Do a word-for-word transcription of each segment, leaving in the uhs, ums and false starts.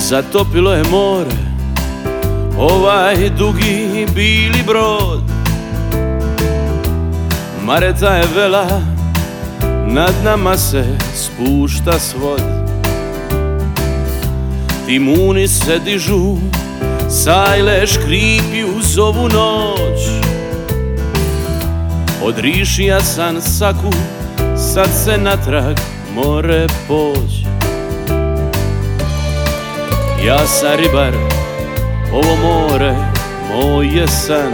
Zatopilo je more ovaj dugi bili brod. Mareta je vela, nad nama se spušta svod. Timuni se dižu, sajle škripi uz ovu noć. Od rišija san saku, sad se natrag more poć. Ja sam ribar, ovo more moj je san.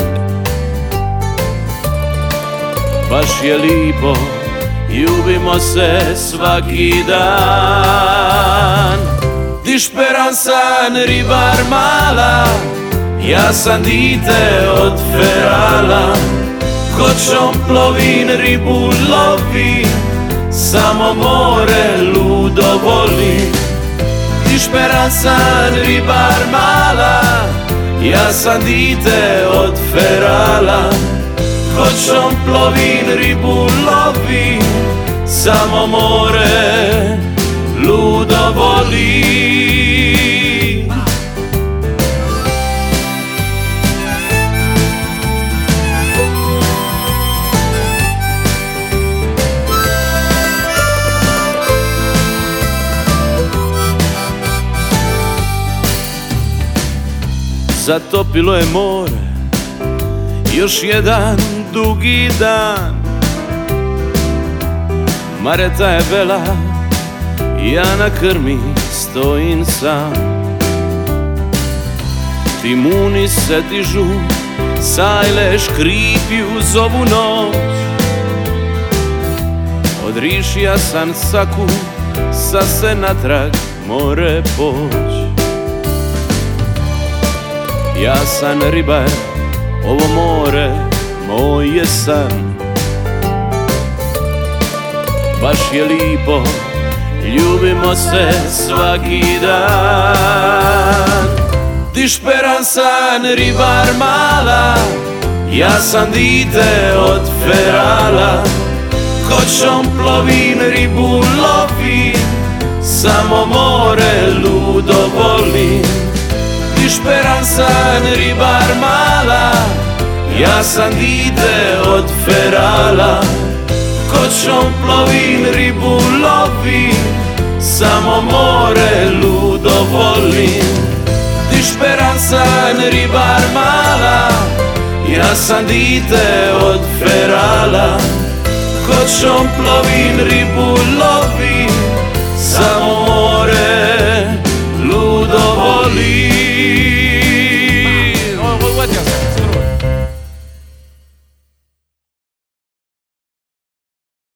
Baš je lipo, ljubimo se svaki dan. Dišperan san ribar mala, ja sam dite od ferala. Kočom plovin, ribu lovim, samo more ludo volim. Dišperan san ribar mala, ja sam dite od ferala. Kočom plovin, ribu lovim, samo more ludo volim. Zatopilo je more, još jedan dugi dan. Mareta je vela, ja na krmi stojim sam. Timuni se dižu, sajle škripi uz ovu noć. Od rišija san saku, sa se natrag more poć. Ja sam ribar, ovo more moj je san. Baš je lipo, ljubimo se svaki dan. Dišperan san ribar mala, ja sam dite od ferala. Kočom plovin, ribu lovim, samo more ludo volim. Dišperan san ribar mala, ja sam dite od ferala. Kočom plovin, ribu lovim, samo more ludo volim. Dišperan san ribar mala, ja sam dite od ferala. Kočom plovin, ribu